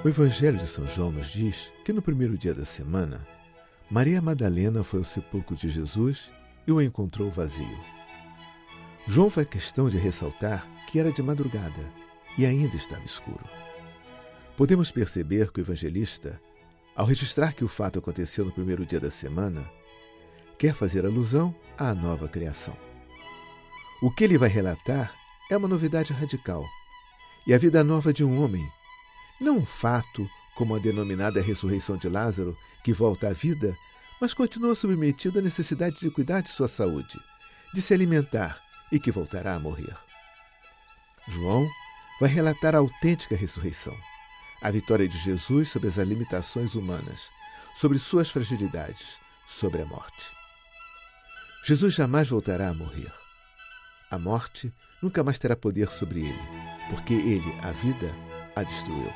O Evangelho de São João nos diz que no primeiro dia da semana, Maria Madalena foi ao sepulcro de Jesus e o encontrou vazio. João faz questão de ressaltar que era de madrugada e ainda estava escuro. Podemos perceber que o evangelista, ao registrar que o fato aconteceu no primeiro dia da semana, quer fazer alusão à nova criação. O que ele vai relatar é uma novidade radical e a vida nova de um homem, não um fato como a denominada ressurreição de Lázaro, que volta à vida, mas continua submetido à necessidade de cuidar de sua saúde, de se alimentar e que voltará a morrer. João vai relatar a autêntica ressurreição, a vitória de Jesus sobre as limitações humanas, sobre suas fragilidades, sobre a morte. Jesus jamais voltará a morrer. A morte nunca mais terá poder sobre ele, porque ele, a vida, a destruiu.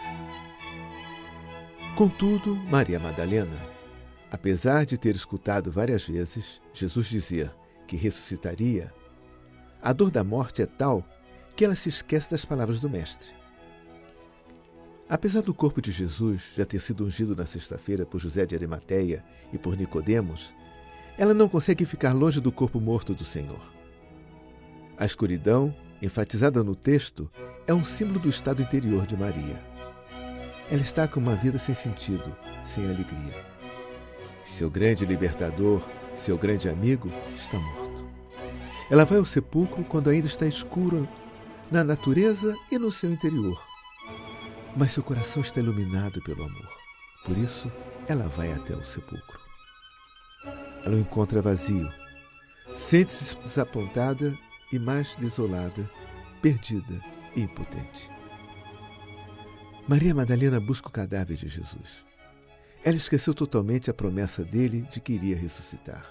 Contudo, Maria Madalena, apesar de ter escutado várias vezes Jesus dizer que ressuscitaria, a dor da morte é tal que ela se esquece das palavras do Mestre. Apesar do corpo de Jesus já ter sido ungido na sexta-feira por José de Arimateia e por Nicodemos, ela não consegue ficar longe do corpo morto do Senhor. A escuridão, enfatizada no texto, é um símbolo do estado interior de Maria. Ela está com uma vida sem sentido, sem alegria. Seu grande libertador, seu grande amigo, está morto. Ela vai ao sepulcro quando ainda está escuro na natureza e no seu interior. Mas seu coração está iluminado pelo amor. Por isso, ela vai até o sepulcro. Ela o encontra vazio. Sente-se desapontada e mais desolada, perdida e impotente. Maria Madalena busca o cadáver de Jesus. Ela esqueceu totalmente a promessa dele de que iria ressuscitar.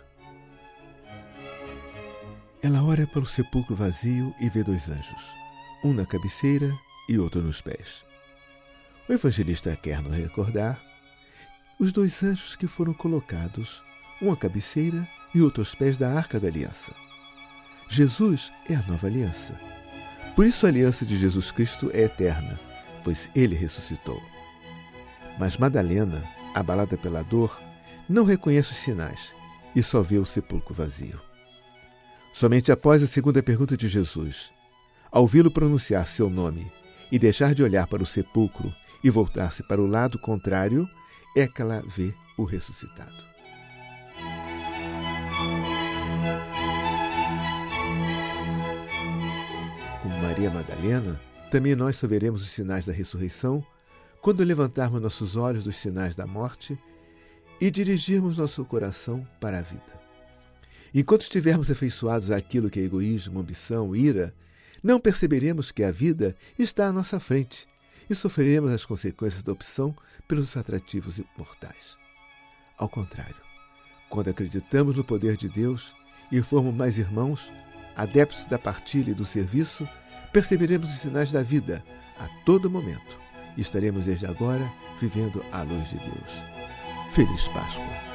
Ela olha para o sepulcro vazio e vê 2 anjos, um na cabeceira e outro nos pés. O evangelista quer nos recordar os 2 anjos que foram colocados, um à cabeceira e outro aos pés da Arca da Aliança. Jesus é a nova aliança. Por isso a aliança de Jesus Cristo é eterna, pois ele ressuscitou. Mas Madalena, abalada pela dor, não reconhece os sinais e só vê o sepulcro vazio. Somente após a segunda pergunta de Jesus, ao ouvi-lo pronunciar seu nome e deixar de olhar para o sepulcro e voltar-se para o lado contrário, é que ela vê o ressuscitado. Como Maria Madalena, também nós só veremos os sinais da ressurreição quando levantarmos nossos olhos dos sinais da morte e dirigirmos nosso coração para a vida. Enquanto estivermos afeiçoados àquilo que é egoísmo, ambição, ira, não perceberemos que a vida está à nossa frente e sofreremos as consequências da opção pelos atrativos mortais. Ao contrário, quando acreditamos no poder de Deus e formos mais irmãos, adeptos da partilha e do serviço, perceberemos os sinais da vida a todo momento e estaremos desde agora vivendo à luz de Deus. Feliz Páscoa!